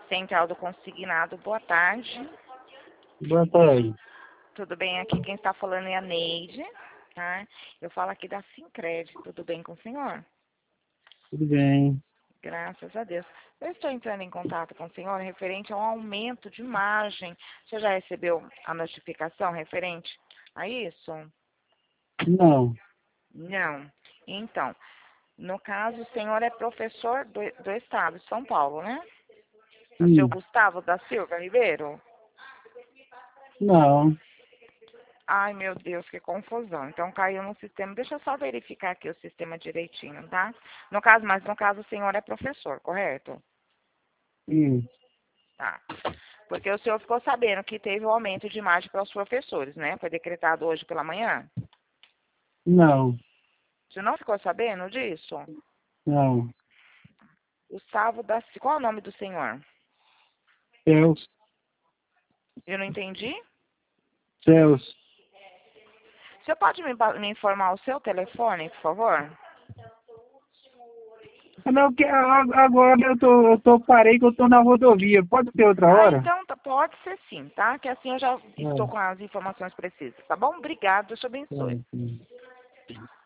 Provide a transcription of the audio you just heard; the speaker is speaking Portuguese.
Central do Consignado, boa tarde. Boa tarde. Tudo bem? Aqui quem está falando é a Neide, tá? Eu falo aqui da Sincred, tudo bem com o senhor? Tudo bem. Graças a Deus. Eu estou entrando em contato com o senhor referente ao aumento de margem. Você já recebeu a notificação referente a isso? Não. Não. Então, no caso, o senhor é professor do Estado de São Paulo, né? O seu Sim. Gustavo da Silva Ribeiro? Não. Ai, meu Deus, que confusão. Então caiu no sistema. Deixa eu só verificar aqui o sistema direitinho, tá? No caso, o senhor é professor, correto? Sim. Tá. Porque o senhor ficou sabendo que teve um aumento de margem para os professores, né? Foi decretado hoje pela manhã. Não. Você não ficou sabendo disso? Não. Gustavo da Silva. Qual é o nome do senhor? Celso. Eu não entendi. Celso. O senhor pode me informar o seu telefone, por favor? Não, agora parei que eu tô na rodovia. Pode ser outra Ah, hora? então pode ser sim, tá? Que assim eu já estou Não. com as informações precisas, tá bom? Obrigado, Deus te Não, abençoe. sim.